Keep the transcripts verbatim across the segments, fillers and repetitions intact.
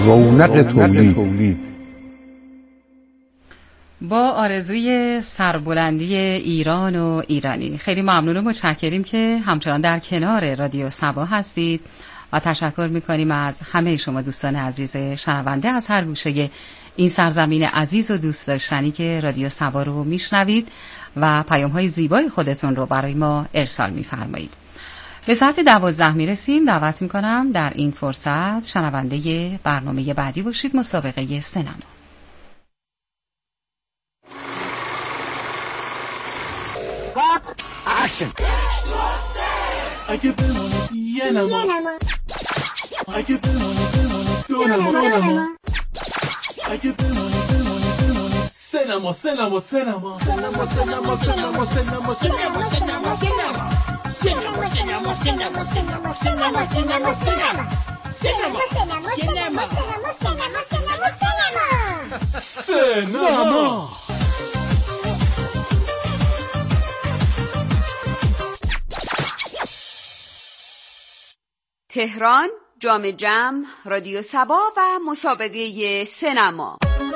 رونق تولید. با آرزوی سربلندی ایران و ایرانی، خیلی ممنون و متشکریم که همچنان در کنار رادیو صبا هستید و تشکر میکنیم از همه شما دوستان عزیز شنونده از هر گوشه این سرزمین عزیز و دوست داشتنی که رادیو صبا رو میشنوید و پیام‌های زیبای خودتون رو برای ما ارسال میفرمایید. به ساعت دوازده میرسیم. دعوت میکنم در این فرصت شنونده برنامه بعدی باشید، مسابقه سینما. Action. اگه بمونی یه نما اگه بمونی بمونی دو نما اگه بمونی بمونی بمونی سه نما سه نما سه نما سه نما سه نما سه نما سه نما سه نما سه نما سه نما سه نما سه نما سه نما سه نما سه نما سه نما سه نما سه نما تهران، جام جم، رادیو صبا و مسابقه سینما.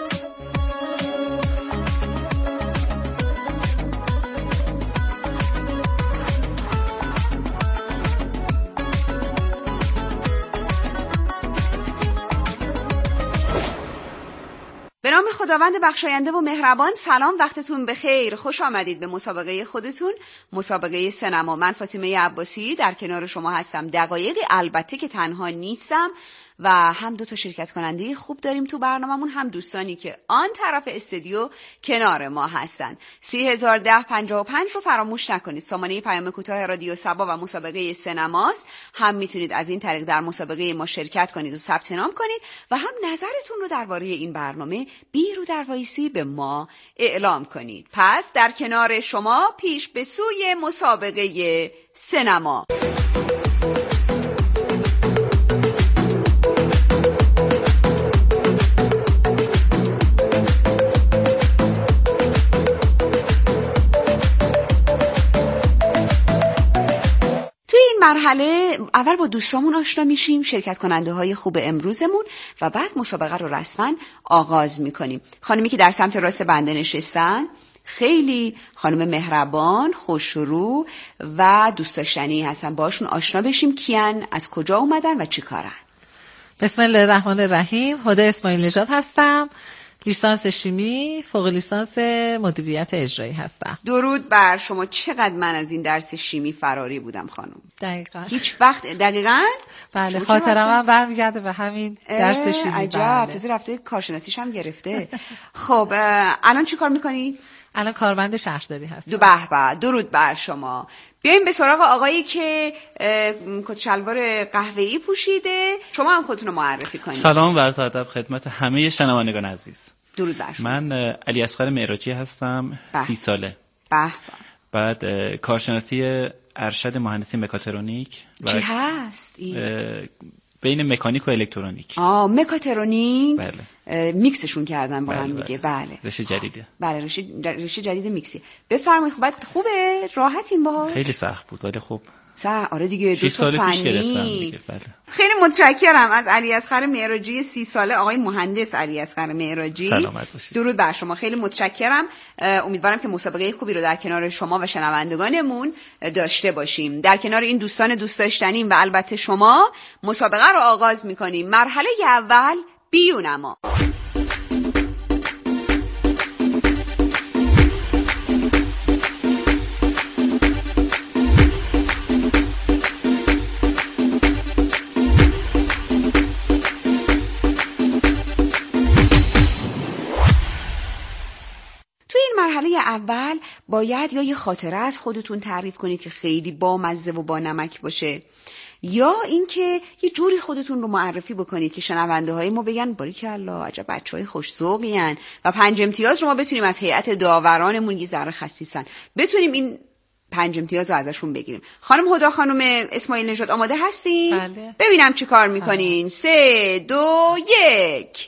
به نام خداوند بخشاینده و مهربان. سلام، وقتتون بخیر، خوش آمدید به مسابقه خودتون، مسابقه سینما. من فاطمه عباسی در کنار شما هستم. دقایقی البته که تنها نیستم و هم دو تا شرکت کننده خوب داریم تو برنامه‌مون، هم دوستانی که آن طرف استودیو کنار ما هستن. سی هزار ده پنجاه و پنج رو فراموش نکنید. سامانه پیام کوتاه رادیو صبا و مسابقه سینماست. هم میتونید از این طریق در مسابقه ما شرکت کنید و ثبت نام کنید و هم نظرتون رو درباره این برنامه بی رو در وایسی به ما اعلام کنید. پس در کنار شما پیش به سوی مسابقه سینما. مرحله اول با دوستامون آشنا میشیم، شرکت کننده های خوب امروزمون، و بعد مسابقه رو رسما آغاز میکنیم. خانمی که در سمت راست بنده نشستن خیلی خانم مهربان، خوشرو و دوست داشتنی هستن. باشون آشنا بشیم کیان، از کجا اومدن و چی کارن. بسم الله الرحمن الرحیم. هدی اسماعیل نژاد هستم، لیسانس شیمی، فوق لیسانس مدیریت اجرایی هستم. درود بر شما. چقدر من از این درس شیمی فراری بودم خانم. دقیقاً. هیچ وقت دقیقاً؟ بله، خاطرم هم برمیگرده به همین درس شیمی. عجب، تازه رفته کارشناسیش هم گرفته. خب الان چی کار میکنید؟ الان کارمند شهرداری هستم. دو به به، درود بر شما. بیایم به سراغ آقایی که کت شلوار قهوه‌ای پوشیده. شما هم خودتون رو معرفی کنید. سلام و عرض ادب خدمت همه شنوندگان عزیز. درود بر شما. من علی اصغر معراجی هستم، سی ساله. به بعد کارشناسی ارشد مهندسی مکاترونیک. چی هست این؟ بین مکانیک و الکترونیک. آه، مکاترونیک. بله. میکسشون کردن با بله هم دیگه. بله. بله. رشته جدیده. بله، رشته رشته جدید میکسی. بفرمایید. خب خوبه؟ راحتین با؟ خیلی سخت بود ولی خوب. سه آره دیگه، دو سال تا پیش گرفتم دیگه. بله. خیلی متشکرم از علی اصغر معراجی سی ساله، آقای مهندس علی اصغر معراجی. سلامت باشید. درود بر شما. خیلی متشکرم. امیدوارم که مسابقه خوبی رو در کنار شما و شنوندگانمون داشته باشیم. در کنار این دوستان دوست داشتنیم و البته شما، مسابقه رو آغاز می‌کنیم. مرحله اول، بیونما. مرحله اول باید یا یه خاطره از خودتون تعریف کنید که خیلی بامزه و با نمک باشه، یا اینکه یه جوری خودتون رو معرفی بکنید که شنونده های ما بگن باریکالله عجب بچهای خوش ذوقی ان، و پنج امتیاز رو ما بتونیم از هیئت داورانمون یه ذره خسیسن بتونیم این پنج امتیاز رو ازشون بگیریم. خانم هدا، خانم اسماعیل نژاد، آماده هستین؟ بله. ببینم چی کار میکنین. سه دو یک.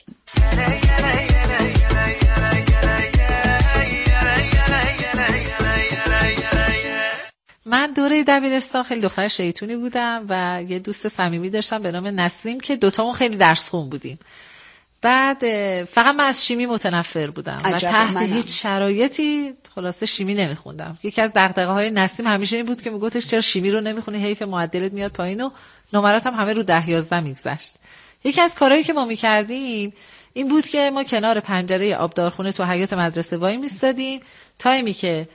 من دوره دبیرستان خیلی دختر شیطونی بودم و یه دوست صمیمی داشتم به نام نسیم که دوتامون خیلی درس خون بودیم بعد فقط من از شیمی متنفر بودم و تحت منم. هیچ شرایطی خلاصه شیمی نمیخوندم. یکی از دغدغه‌های نسیم همیشه این بود که میگفتش چرا شیمی رو نمیخونی، حیف معدلت میاد پایین و نمرات هم همه رو ده یازده میگذشت. یکی از کارهایی که ما میکردیم این بود که ما کنار پنجره آبدارخونه تو حیاط مدرسه وای میستادیم، تایمی که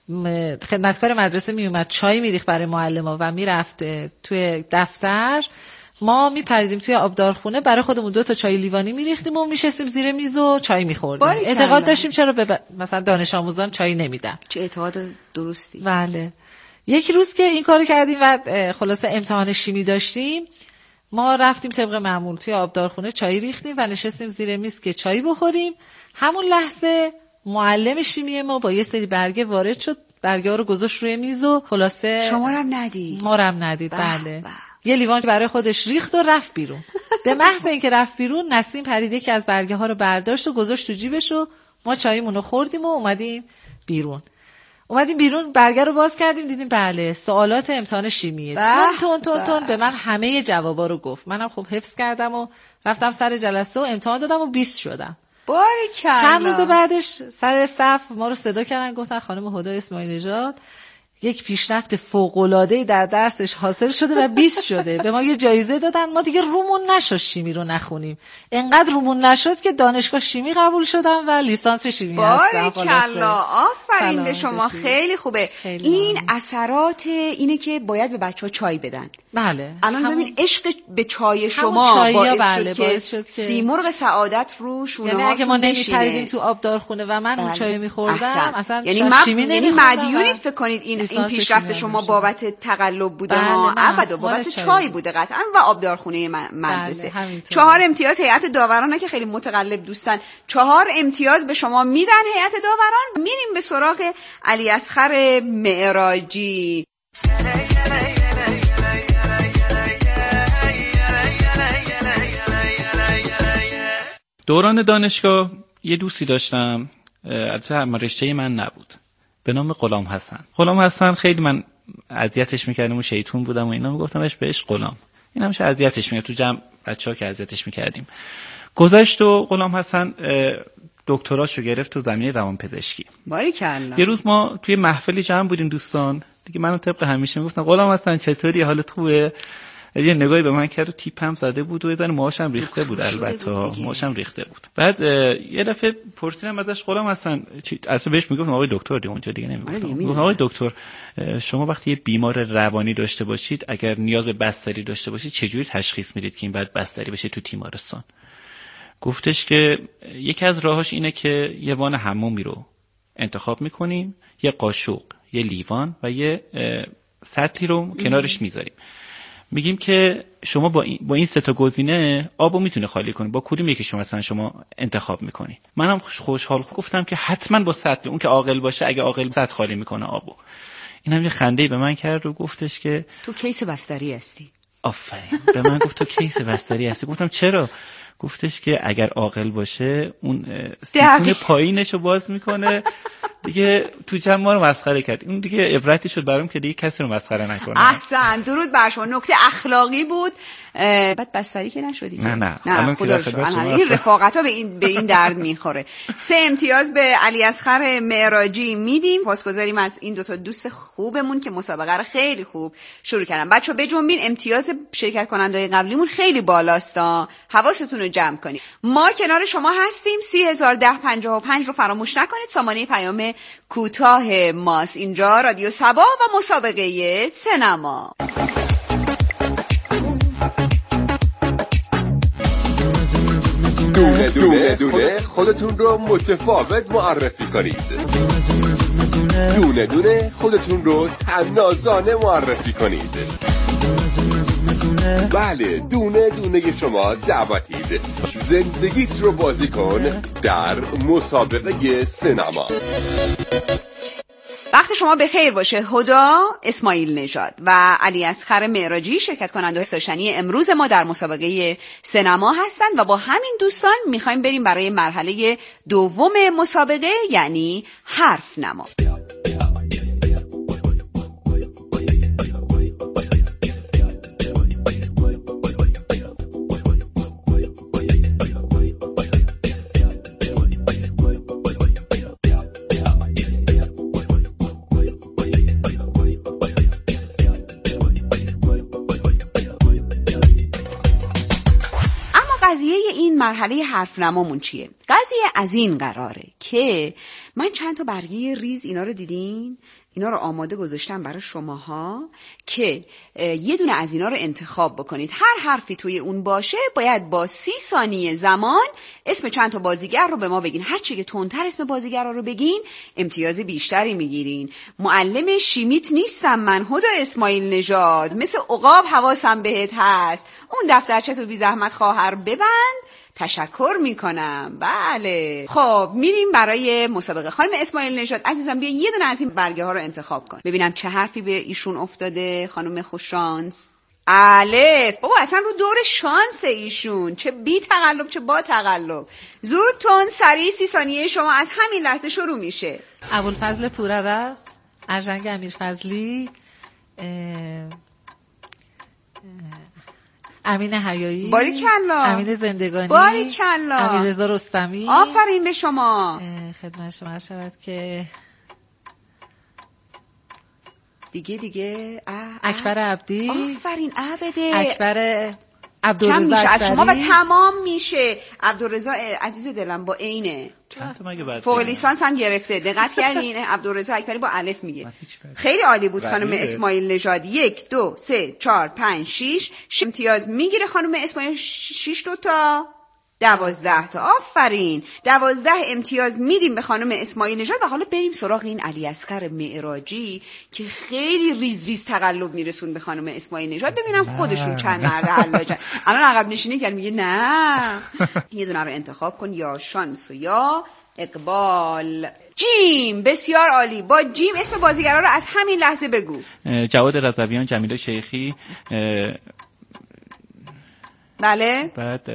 خدمتکار مدرسه میومد چای میریخت برای معلما و میرفت توی دفتر، ما میپریدیم توی آبدارخونه برای خودمون دو تا چای لیوانی میریختیم و میشستیم زیر میز و چای میخوردیم. اعتقاد داشتیم چرا به ب... مثلا دانش آموزان چای نمیدن. چه اعتقاد درستی. بله. یکی روز که این کارو کردیم و خلاصه امتحان شیمی داشتیم، ما رفتیم طبق معمول توی آبدارخونه چای ریختیم و نشستیم زیر میز که چای بخوریم. همون لحظه معلم شیمی ما با یه سری برگه وارد شد، برگه ها رو گذاشت روی میز و خلاصه شما رو هم ندید. ما رو هم ندید. بله. بح. یه لیوان برای خودش ریخت و رفت بیرون. به محض اینکه رفت بیرون، نسیم پرید یکی از برگه ها رو برداشت و گذاشت تو جیبش و ما چایمون رو خوردیم و اومدیم بیرون. اومدیم بیرون، برگه رو باز کردیم، دیدیم بله سوالات امتحان شیمیه. تون تون تون تون به من همه جوابا رو گفت. منم خب حفظ کردم و رفتم سر جلسه و امتحان دادم و بیست شدم. باریکلا. چند روز بعدش سر صف ما رو صدا کردن، گفتن خانم هدی اسماعیل نژاد یک پیشرفت فوق‌العاده‌ای در درسش حاصل شده و بیست شده. به ما یه جایزه دادن. ما دیگه رومون نشد شیمی رو نخونیم. انقدر رومون نشد که دانشگاه شیمی قبول شدم و لیسانس شیمی هستم. باریکلا. آفرین به شما. خیلی خوبه. خیلی این هم. اثرات اینه که باید به بچه‌ها چای بدن. بله. الان ببین عشق به چای شما باعث, بله. شد باعث شد که سیمرغ سعادت رو شونه یعنی ها اگه ما نمی‌پریدیم تو آبدارخونه و من بله. اون چای می‌خوردم اصلا یعنی شیمی نمی‌خوردم. فکر کنید این این پیشرفت شما بابت تقلب بوده ها، ابدا بابت چای بوده قطعا و آبدارخونه مدرسه. چهار امتیاز هیئت داوران که خیلی متقلب دوستان، چهار امتیاز به شما میدن هیئت داوران. میریم به سراغ علی اصغر معراجی. دوران دانشگاه یه دوستی داشتم، البته هم رشته من نبود، به نام غلام حسن. غلام حسن خیلی من اذیتش میکردم و شیطون بودم و اینا، میگفتمش بهش غلام. این همیشه اذیتش میکرد تو جمع بچه‌ها که اذیتش میکردیم. گذشت و غلام حسن دکتراشو گرفت تو زمینه روانپزشکی. باریکلا. یه روز ما توی محفلی جمع بودیم دوستان دیگه، منو طبق همیشه میگفتن غلام حسن چطوری، حالت خوبه؟ یه نگاهی به من کرد و تیپم زده بود و یه ذره موهاشم ریخته بود، البته موهاشم ریخته بود. بعد یه دفعه پرسیدم ازش غلام حسن، اصلا بهش میگفتم آقای دکتر دیگه، اونجا دیگه نمیگفتم. گفتم آقای دکتر شما وقتی یه بیمار روانی داشته باشید، اگر نیاز به بستری داشته باشید چجوری تشخیص میدید که این باید بستری بشه تو تیمارستان؟ گفتش که یکی از راهاش اینه که یه وان حمومی رو انتخاب میکنیم، یه قاشق، یه لیوان و یه سطلی رو کنارش میذاریم. میگیم که شما با این با این سه تا گزینه آبو میتونه خالی کنی، با کدوم یکی شما مثلا شما انتخاب میکنی؟ منم خوشحال گفتم که حتما با سطل، اون که عاقل باشه اگه عاقل سطل خالی میکنه آبو. اینم یه خنده‌ای به من کرد و گفتش که تو کیس بستری هستی. آفرین. به من گفت تو کیس بستری هستی. گفتم چرا؟ گفتش که اگر عاقل باشه اون سیفون پایینشو باز میکنه دیگه تو جمع ما رو مسخره کرد. اون دیگه عبرتی شد برام که دیگه کسی رو مسخره نکنه. احسن. درود بر شما. نکته اخلاقی بود. بعد بستری که نشدی. نه نه. نه خدا رو شکر. این رفاقت‌ها به این به این درد میخوره. سه امتیاز به علی اصغر معراجی میدیم. پاسگزاریم از این دو تا دوست خوبمون که مسابقه رو خیلی خوب شروع کردن. بچه‌ها بجنبین، امتیاز شرکت کننده‌های قبلیمون خیلی بالاست. حواستون رو جمع کنید. ما کنار شما هستیم. سی هزار و ده پنجاه و پنج رو فراموش نکنید. سامانه پیام کوتاه ماست. اینجا رادیو صبا و مسابقه سینما. دونه دونه دونه خودتون رو متفاوت معرفی کنید. دونه دونه خودتون رو طنازانه معرفی کنید. بله، دونه دونه شما دعوتید. زندگیت رو بازی کن در مسابقه سینما. وقت شما بخیر باشه. هدی اسماعیل نژاد و علی اصغر معراجی شرکت کننده داشتنی امروز ما در مسابقه سینما هستند و با همین دوستان میخوایم بریم برای مرحله دوم مسابقه، یعنی حرف نما. قضیه این مرحله حرف نمامون چیه؟ قضیه از این قراره که من چند تا برگه ریز اینا رو دیدین؟ اینا رو آماده گذاشتم برای شماها که یه دونه از اینا رو انتخاب بکنید. هر حرفی توی اون باشه باید با سی ثانیه زمان اسم چند تا بازیگر رو به ما بگین. هر چی که تندتر اسم بازیگر رو بگین امتیاز بیشتری میگیرین. معلم شیمیت نیستم من، هدا اسماعیل نژاد، مثل عقاب حواسم بهت هست. اون دفترچه تو بی زحمت خواهر ببند. تشکر میکنم. بله خب میریم برای مسابقه. خانم اسماعیل نژاد عزیزم بیا یه دونه از این برگه ها رو انتخاب کن ببینم چه حرفی به ایشون افتاده. خانم خوششانس الف. بابا اصلا رو دور شانس ایشون، چه بی تقلب چه با تقلب. زود تون سریع سی ثانیه شما از همین لحظه شروع میشه. ابوالفضل پورعرب، ارژنگ امیرفضلی، امین حیایی، باریکلا، امین زندگانی، باریکلا، امیررضا رستمی. آفرین به شما. خدمت شما شود که دیگه دیگه اه اه. اکبر عبدی. آفرین عبده. اکبر کم میشه از شما و تمام میشه. عبدالرضا عزیز دلم با عینه فوق لیسانس هم گرفته. دقت کردین؟ عبدالرضا اکبری با الف میگه. خیلی عالی بود خانم اسماعیل نژاد. یک دو سه چهار پنج شیش امتیاز میگیره خانم اسماعیل. شیش دو تا دوازده تا. آفرین. دوازده امتیاز میدیم به خانم اسماعیل نژاد. و حالا بریم سراغ این علی اصغر معراجی که خیلی ریز ریز تقلب میرسون به خانم اسماعیل نژاد. ببینم خودشون چند مرد حلاجن. الان عقب نشینی کرد میگه نه یه دونه رو انتخاب کن، یا شانس و یا اقبال. جیم. بسیار عالی. با جیم اسم بازیگرا رو از همین لحظه بگو. جواد رضویان، جمیله شیخی. بله. بعد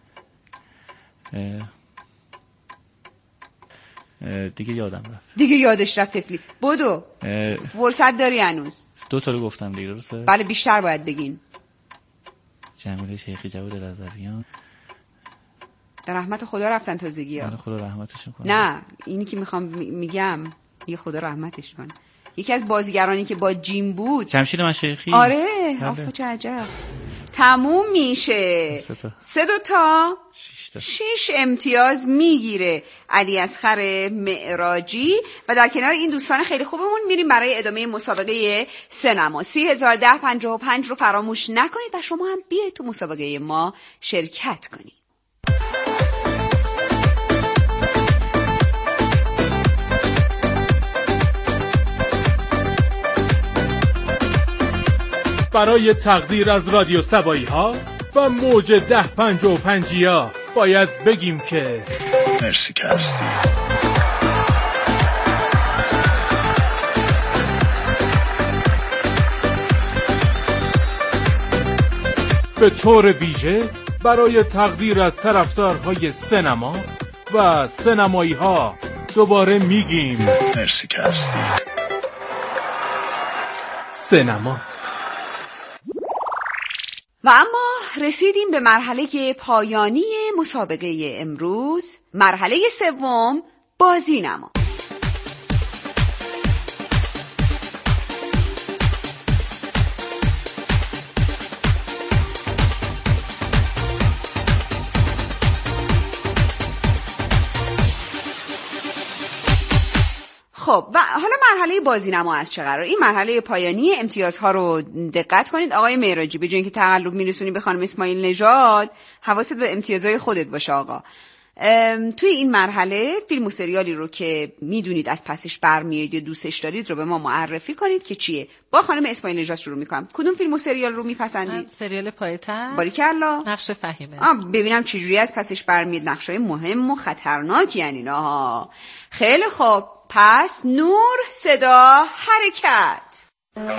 دیگه یادم رفت. دیگه یادش رفت تفلی. بدو. فرصت داری هنوز. دو تا رو گفتم دیگه درسته؟ بله بیشتر باید بگین. جمیله شیخی، جواد رضویان. در رحمت خدا رفتن تازگی ها. خدا رحمتشون کنه. نه اینی که میخوام میگم یه خدا رحمتش کنه. یکی از بازیگرانی که با جیم بود. شمشیر مشایخی. آره آفو چه عجب. تموم میشه. سه دو تا شیش امتیاز میگیره علی اصغر معراجی. و در کنار این دوستان خیلی خوبمون میریم برای ادامه مسابقه سینما. سی هزار ده پنجاه و پنج رو فراموش نکنید و شما هم بیاید تو مسابقه ما شرکت کنید. برای تقدیر از رادیو سبایی ها و موج ده پنجاه و پنجیا باید بگیم که مرسی که هستی. به طور ویژه برای تقدیر از طرفدارهای سینما و سینمایی ها دوباره میگیم مرسی که هستی. سینما. و اما رسیدیم به مرحله پایانی مسابقه امروز، مرحله سوم، بازی نما. خب و حالا مرحله بازینما از چه قرار؟ این مرحله پایانی امتیازها رو دقت کنید. آقای معراجی به جای اینکه تقلب میرسونی به خانم اسماعیل نژاد، حواست به امتیازهای خودت باشه آقا. توی این مرحله فیلم و سریالی رو که میدونید از پسش برمیاد یا دوستش دارید رو به ما معرفی کنید که چیه. با خانم اسماعیل نژاد شروع میکنم. کدوم فیلم و سریال رو میپسندید؟ سریال پایتخت. باریکلا. نقش فهیمه. آ ببینم چه جوری از پسش برمیاد. نقشای مهم و خطرناکی یعنی اینها. خیلی خوب. پس نور، صدا، حرکت.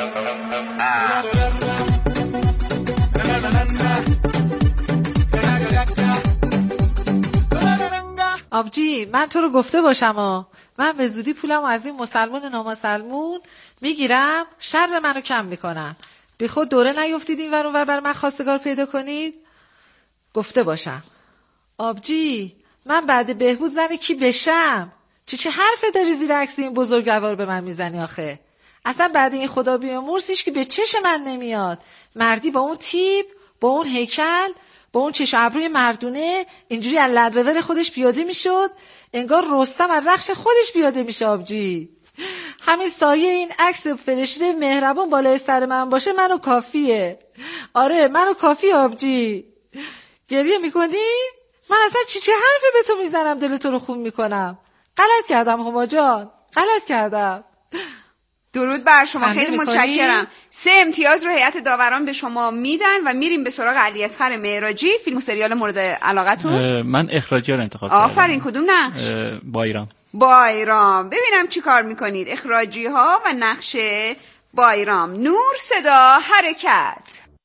آبجی من تو رو گفته باشم ها، من به زودی پولم از این مسلمون نامسلمون میگیرم، شر منو کم میکنم. بی خود دوره نیفتید این ور اون ور بر من خواستگار پیدا کنید. گفته باشم آبجی من بعد بهبود زن کی بشم؟ چه چه حرفه داری زیر عکس این بزرگوار به من میزنی آخه؟ اصلا بعد این خدا بیامرز هیچ که به چش من نمیاد. مردی با اون تیپ با اون هیکل، با اون چشم ابروی مردونه اینجوری از لندروور خودش پیاده میشد، انگار رستم از رخش خودش پیاده میشه. آبجی همین سایه این عکس فرشته مهربان بالای سر من باشه منو کافیه. آره منو کافی. آبجی گریه میکنی؟ من اصلا چی چه حرفی به تو میزنم دل تو رو خون میکنم؟ غلط کردم هما جان، غلط کردم. درود بر شما، خیلی متشکرم. سه امتیاز رو هیئت داوران به شما میدن و میریم به سراغ علیاصغر معراجی. فیلم و سریال مورد علاقتون؟ من اخراجی رو انتخاب کردم. آفرین. کدوم نقش؟ بایرام. بایرام. ببینم چی کار میکنید. اخراجی ها و نقش بایرام. نور، صدا، حرکت.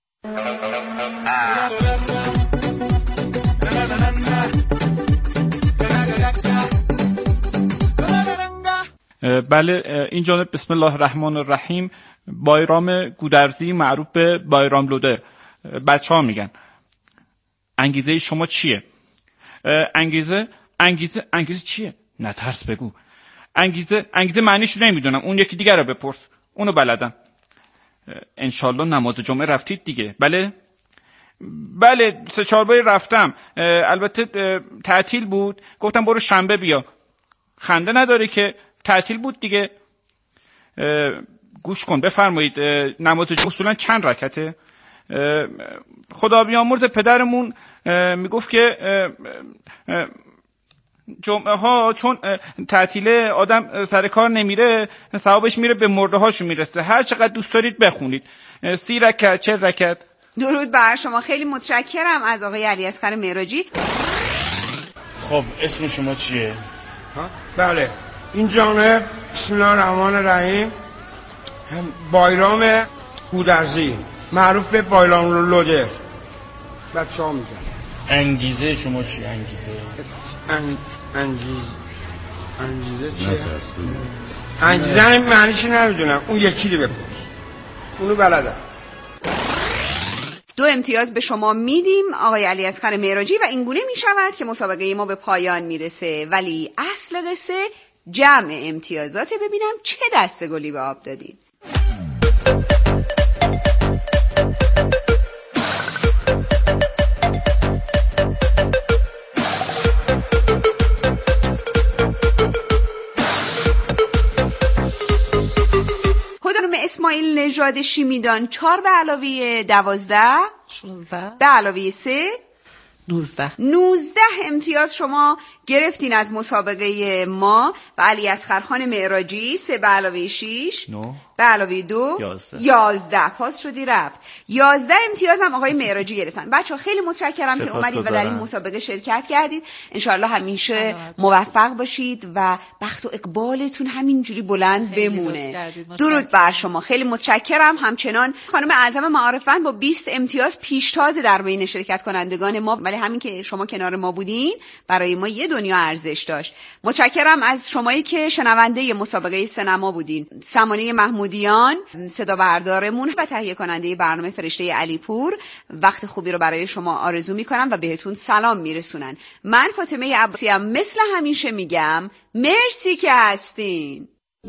بله، این جانب بسم الله الرحمن الرحیم. بایرام گودرزی معروف به بایرام لودر. بچه ها میگن انگیزه شما چیه؟ انگیزه انگیزه انگیزه چیه؟ نه ترس بگو. انگیزه انگیزه معنیش نمیدونم، اون یکی دیگر رو بپرس، اونو بلدم. انشالله نماز جمعه رفتید دیگه؟ بله بله سه چهار باری رفتم، البته تعطیل بود، گفتم برو شنبه بیا. خنده نداره که تعطیل بود دیگه. گوش کن بفرمایید. نماز اصولا چند رکعته؟ خدا بیامرز پدرمون میگفت که جمعه ها چون تعطیله آدم سر کار نمیره، ثوابش میره به مرده هاشون میرسه. هر چقدر دوست دارید بخونید، سی رکعت چهل رکعت. درود بر شما، خیلی متشکرم از آقای علیاصغر معراجی. خب اسم شما چیه؟ ها؟ بله این جانب بسم الله الرحمن الرحیم بایرام گودرزی معروف به بایرام لودر. بچه ها میگن. انگیزه شما چیه؟ انگیزه ان... انگیز انگیزه چیه؟ انگیزه معنیش نمیدونم، اون یکی رو بپرس، اونو بلدم. دو امتیاز به شما میدیم آقای علیاصغر معراجی و اینگونه میشود که مسابقه ما به پایان میرسه، ولی اصل قصه جمع امتیازات. ببینم چه دسته گلی به آب دادید. اسماعیل نژاد شیمیدان چهار به علاوه دوازده شونزده به علاوه سه نوزده نوزده امتیاز شما گرفتین از مسابقه ما. و علیاصغر خان معراجی سه به علاوه شیش به علاوه دو یازده. یازده پاس شدی رفت. یازده امتیاز هم آقای معراجی گرفتن. بچه ها خیلی متشکرم که اومدید و در این مسابقه شرکت کردید. انشاءالله همیشه موفق باشید و بخت و اقبالتون همینجوری بلند بمونه. درود بر شما، خیلی متشکرم. همچنان خانم اعظم معارفند با بیست امتیاز پیشتاز در بین شرکت کنندگان ما، ولی همین که شما کنار ما بودین برای ما یه دنیا ارزش داشت. متشکرم از شمایی که شنونده مسابقه سینما بودین. سمانه محمودیان صدا بردارمون و تهیه کننده برنامه فرشته علیپور وقت خوبی رو برای شما آرزو میکنم و بهتون سلام میرسونن. من فاطمه عباسی ام مثل همیشه میگم مرسی که هستین.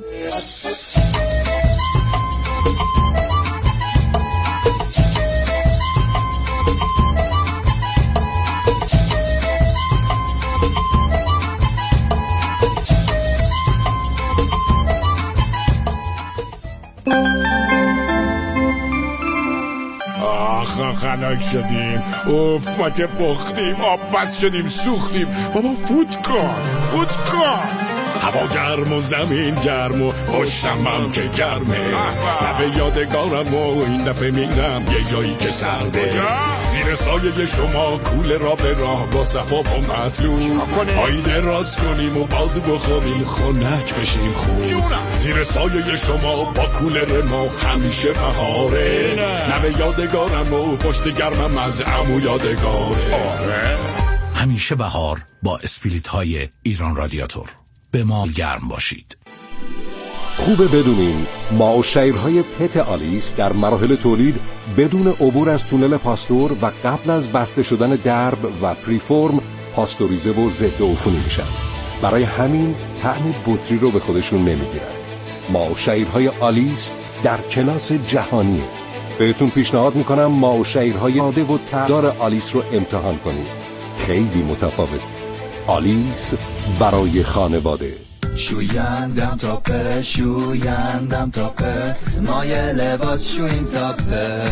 آخ خنک شدیم، اوف ما که بختیم، آب بس شدیم سوختیم. بابا فوت کن فوت کن. هوا گرم و زمین گرم و پشتم هم که گرمه. لبه یادگارم و این دفعه میرم یه جایی که سرده. زیر سایه شما کوله را به راه با صفا و مطلوب. آینه راز کنیم و بالدو بخوریم خنک بشیم خوب. زیر سایه شما با کوله ما همیشه بهاره. لبه یادگارم و پشت گرمم از عمو یادگاره. همیشه بهار با اسپریت های ایران رادیاتور. به ما گرم باشید. خوبه بدونین ماوشیرهای پت آلیس در مراحل تولید بدون عبور از تونل پاستور و قبل از بسته شدن درب و پریفورم پاستوریزه و ضد عفونی میشن. برای همین طعم بطری رو به خودشون نمیگیرن. ماوشیرهای آلیس در کلاس جهانیه. بهتون پیشنهاد میکنم ما و شیرهای ساده و طعمدار آلیس رو امتحان کنید. خیلی متفاوت. آلیس برای خانواده. شویندم تاپه شویندم تاپه مایه لباس شویم تاپه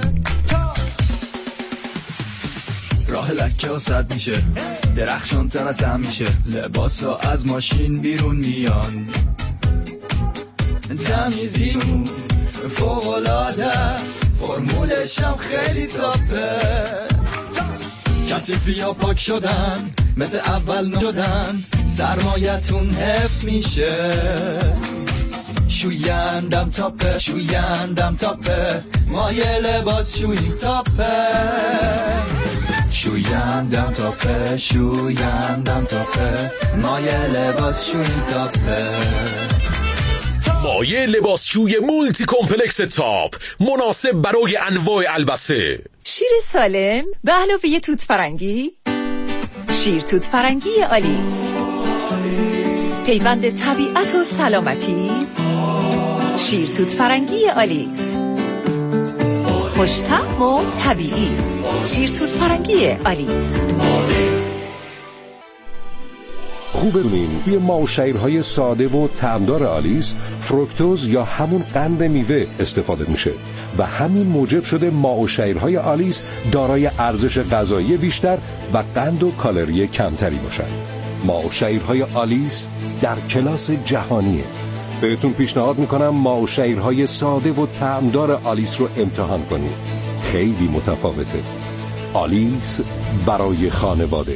راه لکه و صد میشه درخشان تر از هم میشه لباس ها از ماشین بیرون میان تمیزی فوق‌العاده است فرمولش هم خیلی تاپه کثیفی ها پاک شدن مثل اول نشدن سرمایتون حفظ میشه شویندم تاپه شویندم تاپه مایه لباس شویم تاپه شویندم تاپه شویندم تاپه مایه لباس شویم تاپه مایه لباسشوی مولتی کمپلکس تاپ مناسب برای انواع البسه. شیر سالم به علاوه توت فرنگی، شیر توت فرنگی آلیس، پیوند طبیعت و سلامتی. شیر توت فرنگی آلیس، خوش‌طعم و طبیعی. شیر توت فرنگی آلیس. خوب بدونین توی ما و شیرهای ساده و طعمدار آلیس فروکتوز یا همون قند میوه استفاده میشه و همین موجب شده ما و شیرهای آلیس دارای ارزش غذایی بیشتر و قند و کالری کمتری باشن. ما و شیرهای آلیس در کلاس جهانیه. بهتون پیشنهاد میکنم ما و شیرهای ساده و طعمدار آلیس رو امتحان کنید. خیلی متفاوته. آلیس برای خانواده.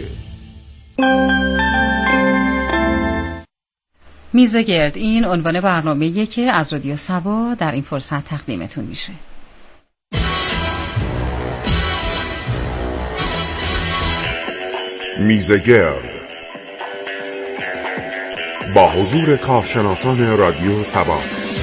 میز گرد، این عنوان برنامه‌ایه که از رادیو صبا در این فرصت تقدیمتون میشه. میز گرد با حضور کارشناسان رادیو صبا.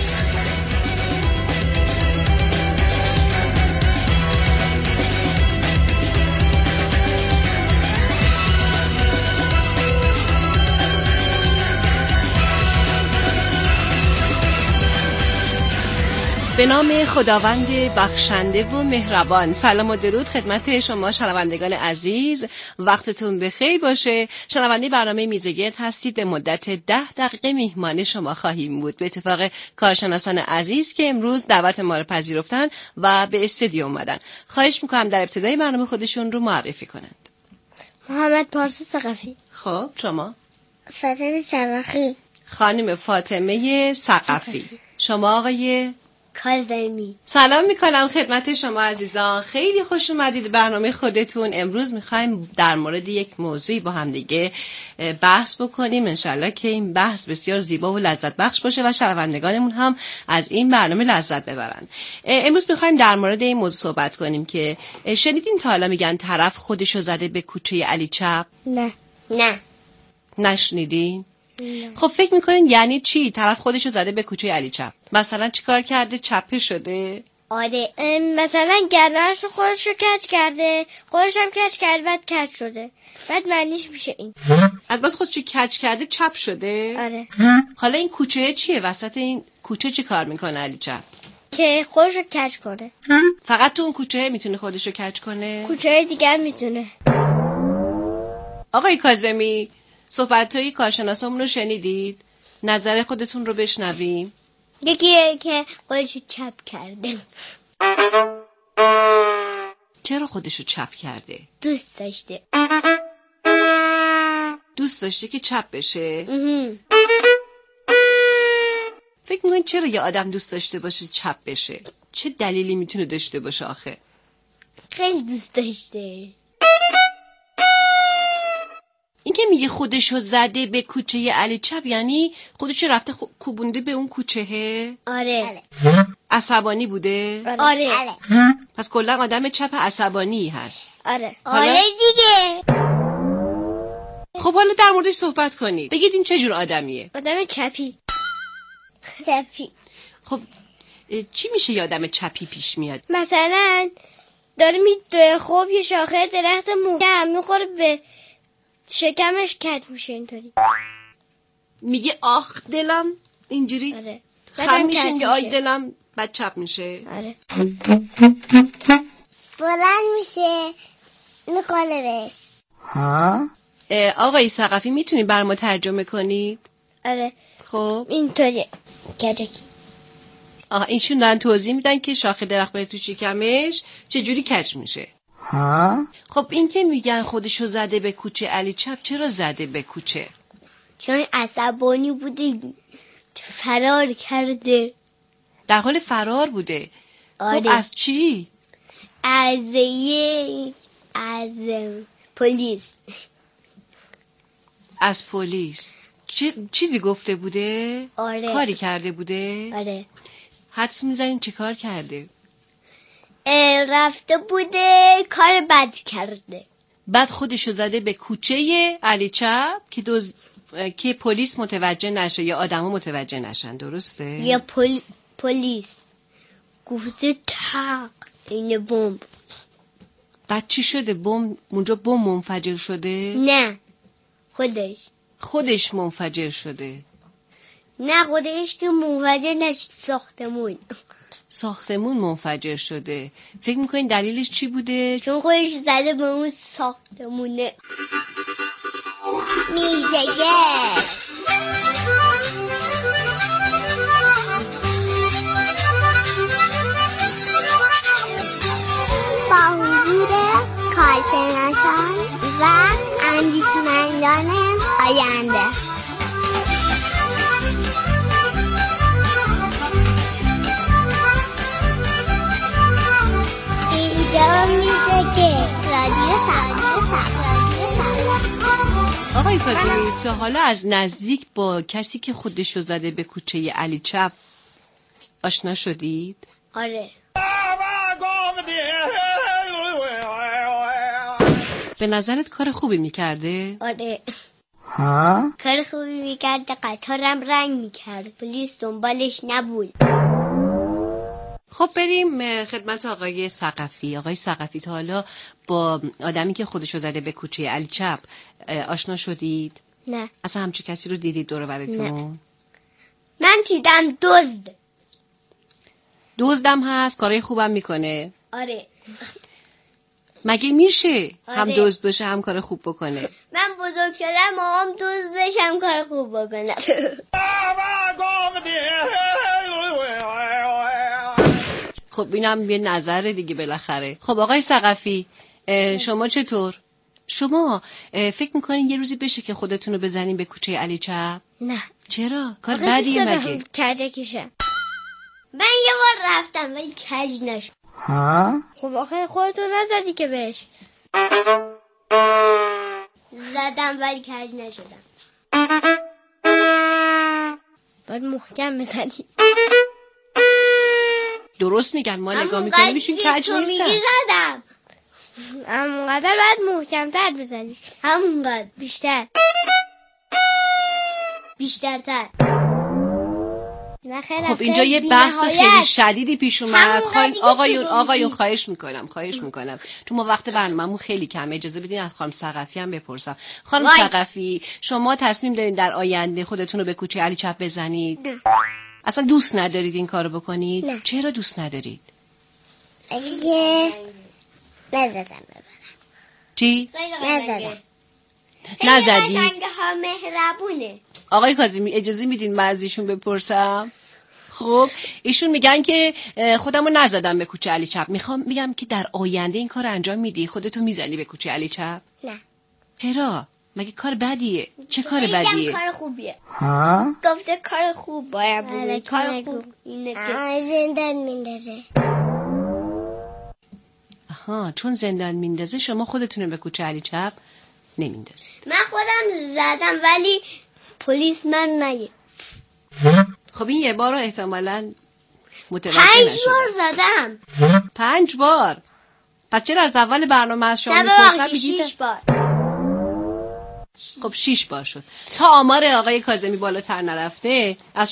به نام خداوند بخشنده و مهربان. سلام و درود خدمت شما شنوندگان عزیز، وقتتون بخیر باشه. شنونده برنامه میزگرد هستید. به مدت ده دقیقه میهمان شما خواهیم بود به اتفاق کارشناسان عزیز که امروز دعوت ما رو پذیرفتن و به استودیو اومدن. خواهش میکنم در ابتدای برنامه خودشون رو معرفی کنند. محمد پارسا ثقفی. خب شما؟ فاطمه ثقفی. خانم فاطمه ثقفی. شما آقای کاظمی. سلام میکنم خدمت شما عزیزان، خیلی خوش اومدید برنامه خودتون. امروز میخوایم در مورد یک موضوعی با هم دیگه بحث بکنیم، انشالله که این بحث بسیار زیبا و لذت بخش باشه و شنوندگانمون هم از این برنامه لذت ببرن. امروز میخوایم در مورد این موضوع صحبت کنیم که شنیدین تا حالا میگن طرف خودشو زده به کوچه علی چپ؟ نه. نه. نشنیدین؟ خب فکر میکنین یعنی چی طرف خودشو زده به کوچه علی چپ؟ مثلا چیکار کرده چپه شده؟ آره مثلا گردنشو خودشو کج کرده، خودش هم کج کرده بعد کج شده، بعد معنیش میشه این از بس خودشو کج کرده چپ شده؟ آره. حالا این کوچه چیه؟ وسط این کوچه چی کار میکنه علی چپ؟ که خودشو کج کنه. فقط تو اون کوچه میتونه خودشو کج کنه؟ کوچه دیگر میتونه. آقای کاظمی صحبت‌های کارشناسامون رو شنیدید؟ نظر خودتون رو بشنویم. یکیه که خودشو چپ کرده. چرا خودشو چپ کرده؟ دوست داشته. دوست داشته که چپ بشه؟ فکر می‌کنید چرا یه آدم دوست داشته باشه چپ بشه؟ چه دلیلی میتونه داشته باشه آخه؟ خیلی دوست داشته. این که میگه خودشو زده به کوچه علی چپ یعنی خودشو رفته خو... کوبونده به اون کوچه؟ آره. عصبانی بوده؟ آره. پس کلا آدم چپ عصبانی هست. آره. حالا... آره دیگه. خب حالا در موردش صحبت کنید. بگید این چه جور آدمیه؟ آدم چپی. چپی. خب چی میشه یه آدم چپی پیش میاد؟ مثلا داره میدوه خوب یه شاخه درخت محکم میخوره به شکمش کج میشه اینطوری. میگه آخ دلم اینجوری؟ آره. خم میشه میگه آی دلم بعد چپ میشه. آره. بلند میشه میخوره بهش. ها؟ آقای ثقفی میتونی بر ما ترجمه کنید؟ آره. خب اینطوری کجکی. آها ایشون دارن توضیح میدن که شاخه درخت بره تو شکمش چجوری کج میشه. ها؟ خب این که میگن خودشو زده به کوچه علی چپ، چرا زده به کوچه؟ چون عصبانی بوده فرار کرده. در حال فرار بوده؟ آره. خب از چی؟ از یه از پلیس. از پلیس. چه چیزی گفته بوده؟ آره. کاری کرده بوده؟ آره. حدس میزنین چه کار کرده؟ رفته بوده کار بد کرده. بعد خودشو زده به کوچه علی چپ که دوز... که پلیس متوجه نشه یا آدما متوجه نشن، درسته؟ یا پل... پلیس گفته تق این بمب. بعد چی شده؟ بمب اونجا بمب منفجر شده؟ نه خودش خودش منفجر شده. نه خودش که منفجر نشد، ساختمون ساختمون منفجر شده. فکر میکنین دلیلش چی بوده؟ چون خودش زده به اون ساختمونه. میزگه با حضور کارشناسان و اندیشمندان آینده اینجا میزگه رادیو سبا. آقای کاظمی تا حالا از نزدیک با کسی که خودشو زده به کوچه علی چپ آشنا شدید؟ آره. به نظرت کار خوبی میکرده؟ آره. ها؟ کار خوبی میکرده، قطارم رنگ میکرد، پلیس دنبالش نبود. خب بریم خدمت آقای ثقفی. آقای ثقفی تا حالا با آدمی که خودشو زده به کوچه علی چپ آشنا شدید؟ نه. اصلا همچه کسی رو دیدید دور و براتون؟ من دیدم دزد. دزدم هست، کارهای خوبم میکنه. آره. مگه میشه آره. هم دزد باشه هم کار خوب بکنه؟ من بزرگ شدم هم دزد بشم کار خوب بکنم. خب اینم یه نظر دیگه بالاخره. خب آقای ثقفی شما چطور؟ شما فکر میکنین یه روزی بشه که خودتون رو بزنین به کوچه علی چپ؟ نه. چرا؟ کار بدیه مگه؟ کجه کشم. من یه بار رفتم ولی کج نشد. ها؟ خب آخه خودتون نزدی که بهش. زدم ولی کج نشدم. باید محکم بزنی. درست میگن، ما نگاه میکنیم ایشون کج نیستن. میگی زدم. همونقدر باید محکمتر بزنی. همونقدر بیشتر بیشترتر. خب اینجا یه بحث خیلی شدیدی پیش اومد. آقایون آقایون خواهش میکنم خواهش میکنم چون ما وقت برنامه‌مون خیلی کمه، اجازه بدین از خانم ثقفی هم بپرسم. خانم ثقفی شما تصمیم دارین در آینده خودتون رو به کوچه علی چپ بزنید؟ نه. اصلا دوست ندارید این کارو بکنید؟ نه. چرا دوست ندارید؟ اگه نزدم ببرم. چی؟ نزدم. نزدی؟ رنگ ها مهربونه. آقای کاظمی اجازه میدین من از ایشون بپرسم؟ خب ایشون میگن که خودمو نزدم به کوچه علی چپ. میخوام بگم که در آینده این کار انجام میدی؟ خودتو میزنی به کوچه علی چپ؟ نه. چرا؟ مگه کار بدیه؟ چه کار بدیه؟ میگم کار خوبیه. ها؟ گفته کار خوب باید بود. کار خوب اینه که زندان میندازه. آها چون زندان میندازه شما خودتون به کوچه علی چپ نمیندازی. من خودم زدم ولی پلیس من نگه. خب این یه بار رو احتمالاً متوجه پنج نشدم. بار زدم. پنج بار؟ پس چرا از اول برنامه از شما میپرسم میگید؟ شیش بار. خب شیش بار شد. تا آمار آقای کاظمی بالاتر نرفته از